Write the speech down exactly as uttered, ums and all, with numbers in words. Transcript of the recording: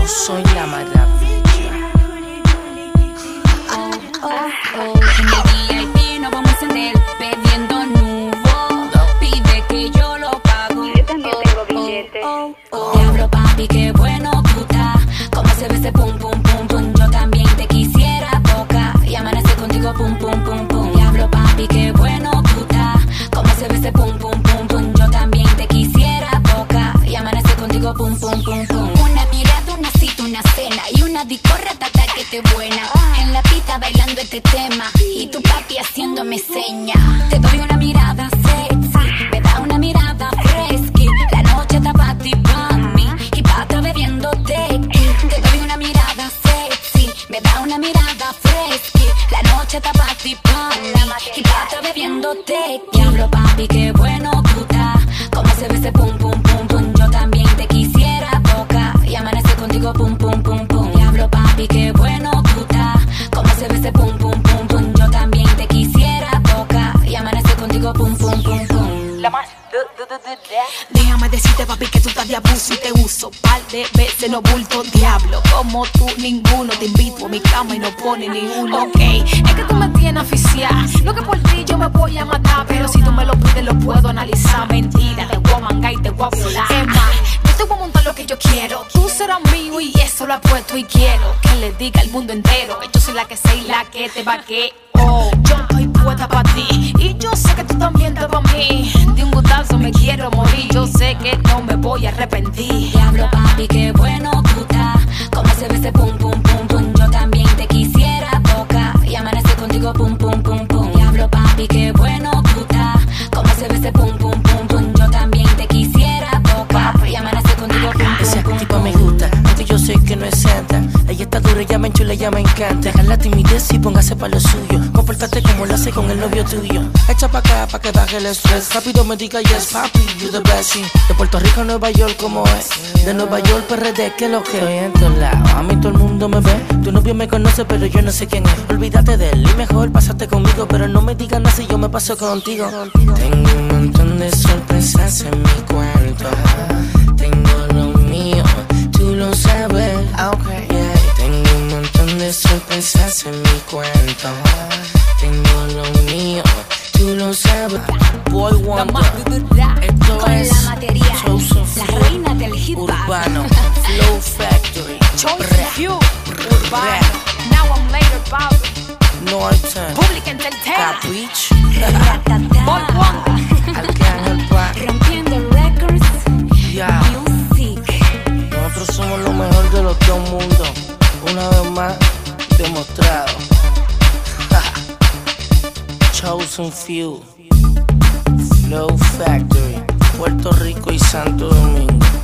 soy la maravilla. Oh, oh, oh. En el V I P nos vamos a encender bebiendo nubo. Pide que yo lo pago. Yo también tengo billete. Oh, oh, oh. Diablo papi, qué bueno tú estás. Cómo se ve ese pum pum pum pum. Yo también te quisiera tocar y amanecer contigo pum pum pum pum. Diablo papi, qué bueno tú estás. Cómo se ve ese pum pum pum pum. Yo también te quisiera tocar y amanecer contigo pum pum pum pum. Una mirada, una cita, una cena y una disco ratata que te buena. En la pista bailando este tema y tu papi haciéndome seña. Te doy una mirada sexy, me da una mirada fresca. La noche está pa' ti, pa' mí y pa' estar bebiendo tequi. Te doy una mirada sexy, me da una mirada fresca. La noche está pa' ti, pa' mí y pa' estar bebiendo tequi. Diablo papi, qué bueno tú estás. Cómo se ve ese pum pum pum pum. Yo también te quisiera tocar y amanecer contigo pum pum pum pum. Diablo papi, qué bueno tú estás. Cómo se ve ese pum pum pum pum. Yo también te quisiera tocar y amanecer contigo pum pum pum pum. La más. Déjame decirte, papi, que tú estás de abuso y te uso par de veces los bultos. Diablo, como tú ninguno. Te invito a mi cama y no pone ni uno. Ok, es que tú me tienes oficial. Lo que por ti yo me voy a matar, pero si tú me lo pides lo puedo analizar. Mentira, te voy a mangar y te voy a violar. Es más, yo te voy a montar lo que yo quiero. Tú serás mío y eso lo apuesto y quiero que le diga al mundo entero. Yo soy la que sé y la que te vaqueo. Oh, yo estoy puesta pa' ti y yo sé que tú también estás pa' mí. De un gustazo me quiero morir. Yo sé que no me voy a arrepentir. Diablo papi, qué bueno tú estás. Cómo se ve ese pum pum pum pum. Yo también te quisiera tocar y amanecer contigo pum pum pum pum. Diablo papi, qué bueno tú estás. Cómo se ve ese pum pum pum pum. Yo también te quisiera tocar y amanecer contigo pum pum pum. Esa tipa me gusta, aunque yo sé que no es santa. Ella está dura, ella me enchula, ella me encanta. Deja la timidez y póngase pa' lo suyo. Compórtate como lo hace con el novio tuyo. Echa pa' acá pa' que baje el estrés. Rápido me diga yes papi, you the best. De Puerto Rico a Nueva York como es. De Nueva York P R D, que lo que estoy en todos lados. A mí todo el mundo me ve. Tu novio me conoce pero yo no sé quién es. Olvídate de él y mejor pásate conmigo. Pero no me digas nada si yo me paso contigo. Tengo un montón de sorpresas en mi cuento. Tengo lo mío, tú lo sabes. Okay. Yeah. Tengo un montón de sorpresas en mi cuento. Tengo lo mío, tú lo sabes. Boy Wonder. Esto con es la materia, Chosen la Few, reina del hip hop. Urbano, Flow Factory, Chosen Few, Urbano. Now I'm later, papi. Norton, Public Entertainment. Capricho, Boy Wonder. Arcángel Pac. Rompiendo records, Ya, music. nosotros somos lo mejor de los dos mundos. Una vez más, demostrado. Chosen Few, Flow Factory, Puerto Rico y Santo Domingo.